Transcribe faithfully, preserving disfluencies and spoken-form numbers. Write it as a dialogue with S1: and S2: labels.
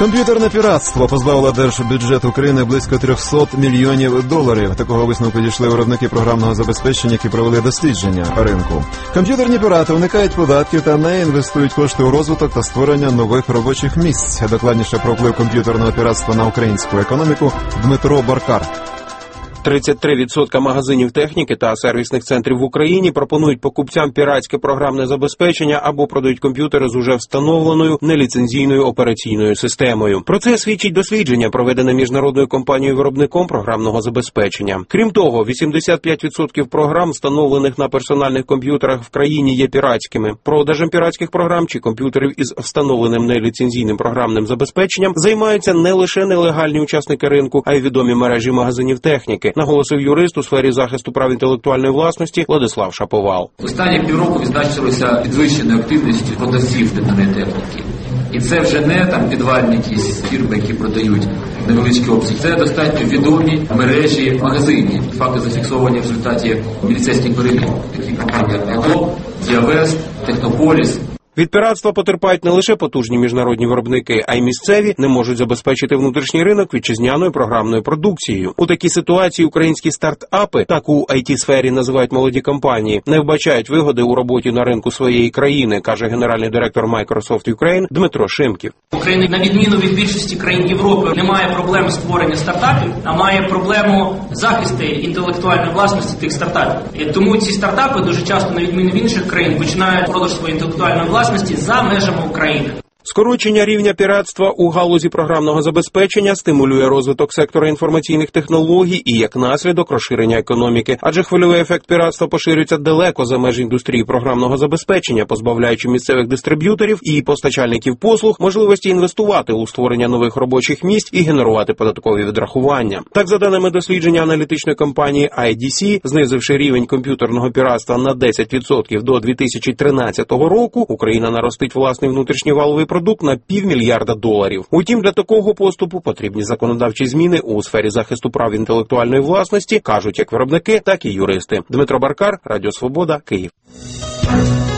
S1: Комп'ютерне піратство позбавило держбюджет України близько триста мільйонів доларів. Такого висновку дійшли виробники програмного забезпечення, які провели дослідження ринку. Комп'ютерні пірати уникають податків та не інвестують кошти у розвиток та створення нових робочих місць. Докладніше про вплив комп'ютерного піратства на українську економіку Дмитро Баркар.
S2: тридцять три відсотки магазинів техніки та сервісних центрів в Україні пропонують покупцям піратське програмне забезпечення або продають комп'ютери з уже встановленою неліцензійною операційною системою. Про це свідчить дослідження, проведене міжнародною компанією-виробником програмного забезпечення. Крім того, вісімдесят п'ять відсотків програм, встановлених на персональних комп'ютерах в країні, є піратськими. Продажем піратських програм чи комп'ютерів із встановленим неліцензійним програмним забезпеченням займаються не лише нелегальні учасники ринку, а й відомі мережі магазинів техніки, наголосив юрист у сфері захисту прав інтелектуальної власності Владислав Шаповал.
S3: Останні півроку відзначилися підвищеною активністю продавців типної техніки. І це вже не там підвальні якісь фірми, які продають невеличкі обсяги. Це достатньо відомі мережі магазинів. Факти зафіксовані в результаті міліцейських перевірок. Такі компанії «Ало», «Діавест», «Технополіс».
S2: Від піратства потерпають не лише потужні міжнародні виробники, а й місцеві не можуть забезпечити внутрішній ринок вітчизняною програмною продукцією. У такій ситуації українські стартапи, так у ай ті-сфері називають молоді компанії, не вбачають вигоди у роботі на ринку своєї країни, каже генеральний директор Microsoft Ukraine Дмитро Шимків.
S4: Україна, на відміну від більшості країн Європи, не має проблеми створення стартапів, а має проблему захисту інтелектуальної власності тих стартапів. І тому ці стартапи дуже часто, на відміну від інших країн, починають продаж своєї інтелектуальної власності за межами України.
S2: Скорочення рівня піратства у галузі програмного забезпечення стимулює розвиток сектора інформаційних технологій і, як наслідок, розширення економіки. Адже хвильовий ефект піратства поширюється далеко за межі індустрії програмного забезпечення, позбавляючи місцевих дистриб'юторів і постачальників послуг можливості інвестувати у створення нових робочих місць і генерувати податкові відрахування. Так, за даними дослідження аналітичної компанії ай ді сі, знизивши рівень комп'ютерного піратства на десять відсотків до дві тисячі тринадцятого року, Україна наростить власний внутрішній валовий продукт на півмільярда доларів. Утім, для такого поступу потрібні законодавчі зміни у сфері захисту прав інтелектуальної власності, кажуть як виробники, так і юристи. Дмитро Баркар, Радіо Свобода, Київ.